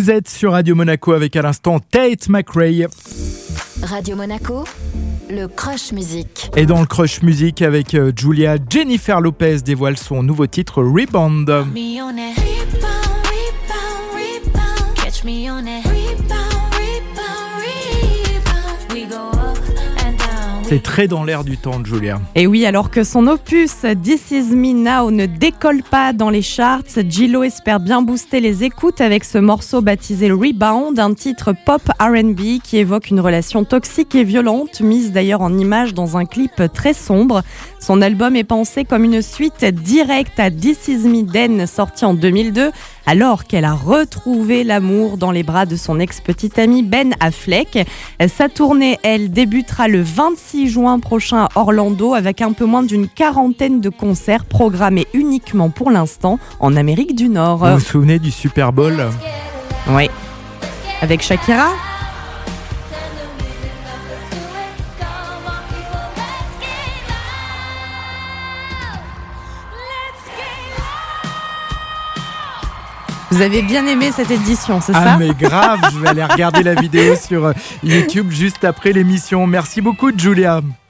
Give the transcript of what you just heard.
Vous êtes sur Radio Monaco avec à l'instant Tate McRae. Radio Monaco, le Crush Music. Et dans le Crush Music avec Julia, Jennifer Lopez dévoile son nouveau titre Rebound. C'est très dans l'air du temps de Julia. Et oui, alors que son opus This Is Me Now ne décolle pas dans les charts, J-Lo espère bien booster les écoutes avec ce morceau baptisé Rebound, un titre pop R&B qui évoque une relation toxique et violente, mise d'ailleurs en image dans un clip très sombre. Son album est pensé comme une suite directe à This Is Me Then, sorti en 2002, alors qu'elle a retrouvé l'amour dans les bras de son ex-petit ami Ben Affleck. Sa tournée, elle, débutera le 26 juin prochain à Orlando avec un peu moins d'une quarantaine de concerts programmés uniquement pour l'instant en Amérique du Nord. Vous vous souvenez du Super Bowl ? Oui. Avec Shakira ? Vous avez bien aimé cette édition, c'est ça ? Ah mais grave, je vais aller regarder la vidéo sur YouTube juste après l'émission. Merci beaucoup Julia.